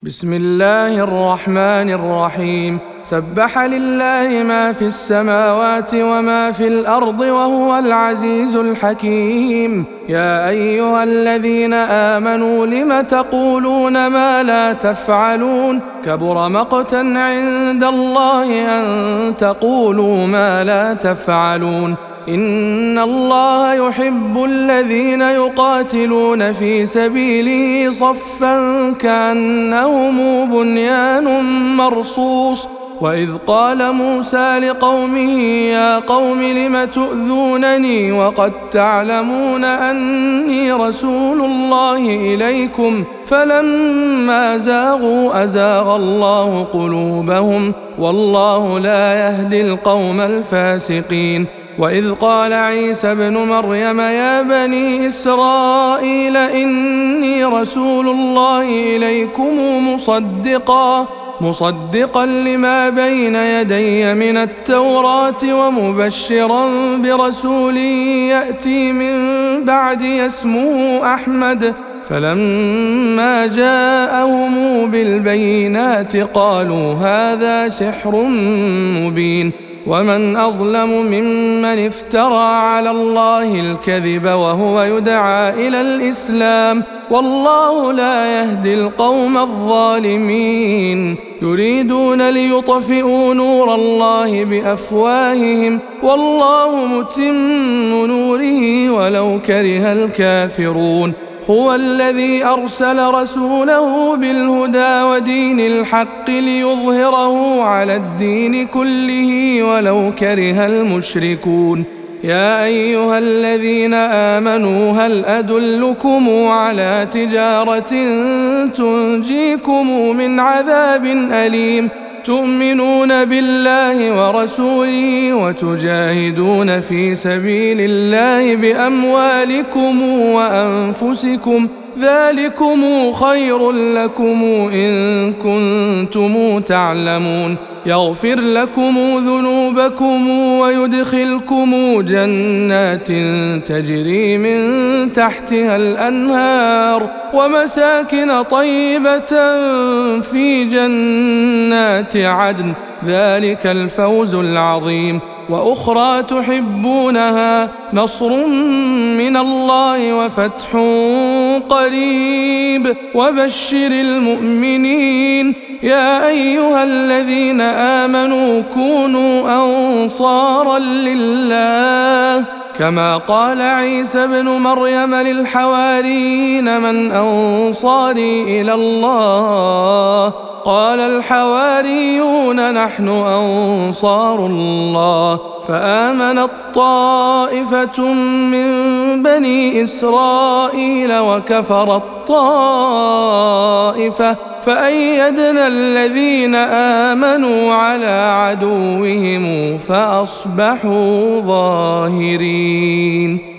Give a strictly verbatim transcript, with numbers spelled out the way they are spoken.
بسم الله الرحمن الرحيم. سبح لله ما في السماوات وما في الأرض وهو العزيز الحكيم. يا أيها الذين آمنوا لم تقولون ما لا تفعلون؟ كبر مقتا عند الله أن تقولوا ما لا تفعلون. إن الله يحب الذين يقاتلون في سبيله صفا كأنهم بنيان مرصوص. وإذ قال موسى لقومه يا قوم لم تؤذونني وقد تعلمون أني رسول الله إليكم فلما زاغوا أزاغ الله قلوبهم والله لا يهدي القوم الفاسقين. وإذ قال عيسى ابن مريم يا بني إسرائيل إني رسول الله إليكم مصدقا مصدقا لما بين يدي من التوراة ومبشرا برسول يأتي من بعدي اسمه أحمد. فلما جاءهم بالبينات قالوا هذا سحر مبين. ومن أظلم ممن افترى على الله الكذب وهو يدعى إلى الإسلام والله لا يهدي القوم الظالمين. يريدون ليطفئوا نور الله بأفواههم والله متم نوره ولو كره الكافرون. هو الذي أرسل رسوله بالهدى ودين الحق ليظهره على الدين كله ولو كره المشركون. يا أيها الذين آمنوا هل أدلكم على تجارة تنجيكم من عذاب أليم تؤمنون بالله ورسوله وتجاهدون في سبيل الله بأموالكم وأنفسكم ذلكم خير لكم إن كنتم تعلمون. يغفر لكم ذنوبكم ويدخلكم جنات تجري من تحتها الأنهار ومساكن طيبة في جنات عدن ذلك الفوز العظيم. وأخرى تحبونها نصر من الله وفتح قريب وبشر المؤمنين. يا أيها الذين آمنوا كونوا أنصارا لله كما قال عيسى ابن مريم للحواريين من أنصاري إلى الله قال الحواريون نحن أنصار الله. فآمنت طائفة من بني إسرائيل وكفرت طائفة فأيدنا الذين آمنوا على عدوهم فأصبحوا ظاهرين.